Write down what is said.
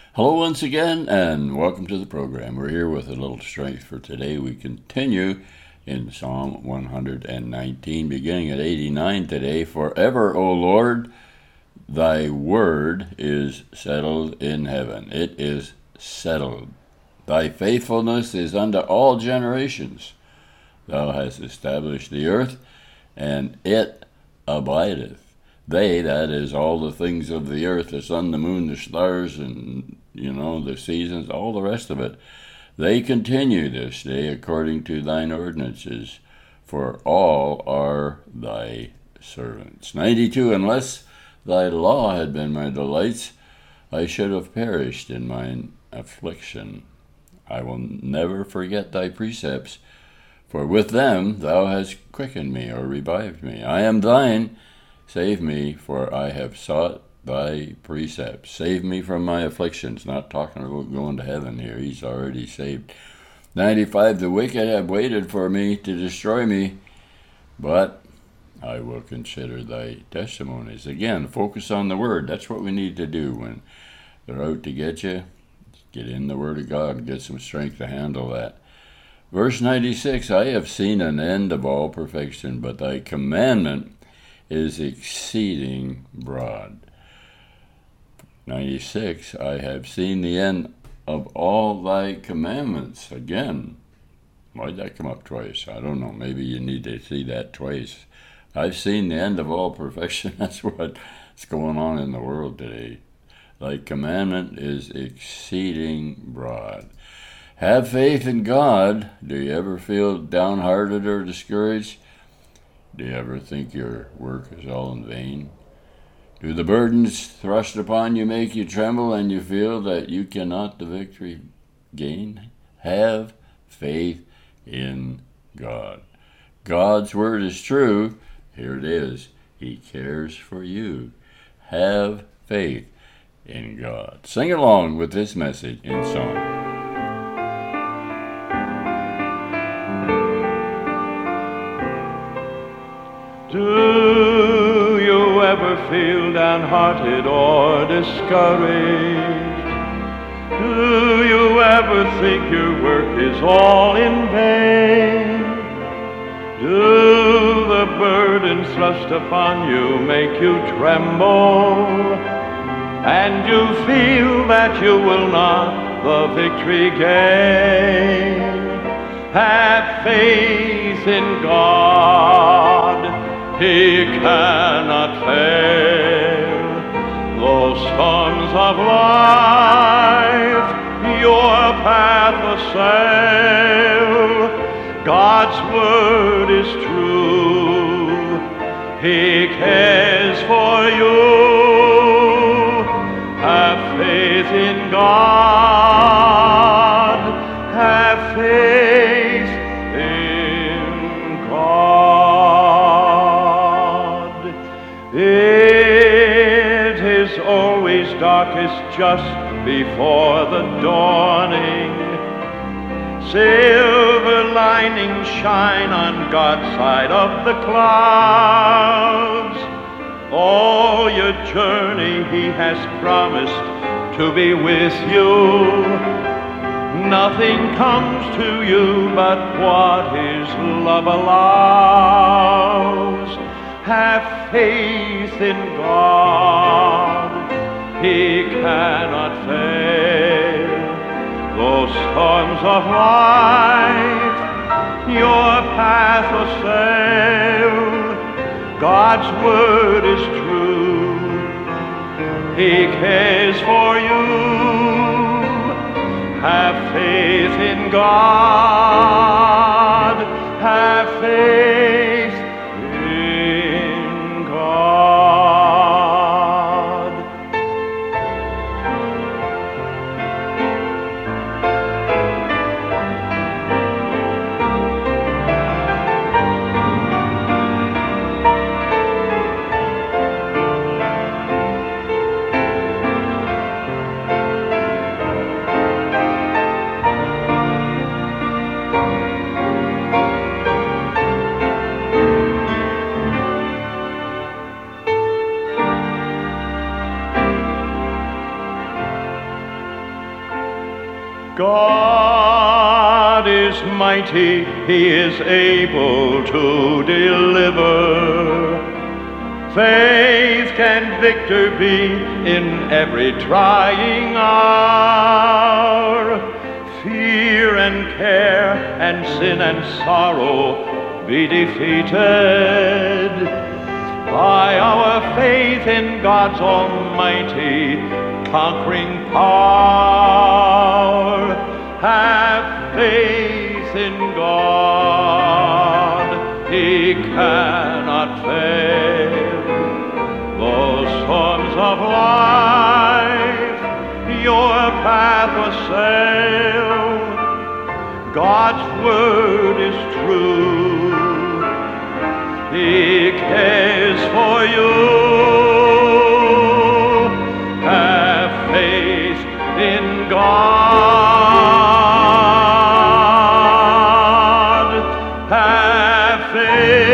Hello once again, and welcome to the program. We're here with a little strength for today. We continue in Psalm 119, beginning at 89 today. Forever, O Lord, thy word is settled in heaven. It is settled. Thy faithfulness is unto all generations. Thou hast established the earth, and it abideth. They, that is, all the things of the earth, the sun, the moon, the stars, and, the seasons, all the rest of it, they continue this day according to thine ordinances, for all are thy servants. 92, unless thy law had been my delights, I should have perished in mine affliction. I will never forget thy precepts, for with them thou hast quickened me, or revived me. I am thine. Save me, for I have sought thy precepts. Save me from my afflictions. Not talking about going to heaven here. He's already saved. 95, the wicked have waited for me to destroy me, but I will consider thy testimonies. Again, focus on the word. That's what we need to do when they're out to get you. Get in the word of God and get some strength to handle that. Verse 96, I have seen an end of all perfection, but thy commandment is exceeding broad. 96, I have seen the end of all thy commandments. Again, why'd that come up twice? I don't know. Maybe you need to see that twice. I've seen the end of all perfection. That's what's going on in the world today. Thy commandment is exceeding broad. Have faith in God. Do you ever feel downhearted or discouraged? Do you ever think your work is all in vain? Do the burdens thrust upon you make you tremble, and you feel that you cannot the victory gain? Have faith in God. God's word is true. Here it is. He cares for you. Have faith in God. Sing along with this message in song. Do you ever feel downhearted or discouraged? Do you ever think your work is all in vain? Do the burdens thrust upon you make you tremble, and you feel that you will not the victory gain? Have faith in God. He cannot fail. Though storms of life your path assail, God's word is true. He cares for you. Have faith in God. Have faith in God. It is always darkest just before the dawning. Silver linings shine on God's side of the clouds. All your journey He has promised to be with you. Nothing comes to you but what His love allows. Have faith in God. He cannot fail. Though storms of life your path assail, God's word is true. He cares for you. Have faith in God. Have faith in God. God is mighty, He is able to deliver. Faith can victor be in every trying hour. Fear and care and sin and sorrow be defeated by our faith in God's almighty conquering power. Have faith in God, He cannot fail. Though storms of life your path assail, God's word is true. He cares for you. Have faith in God. Have faith.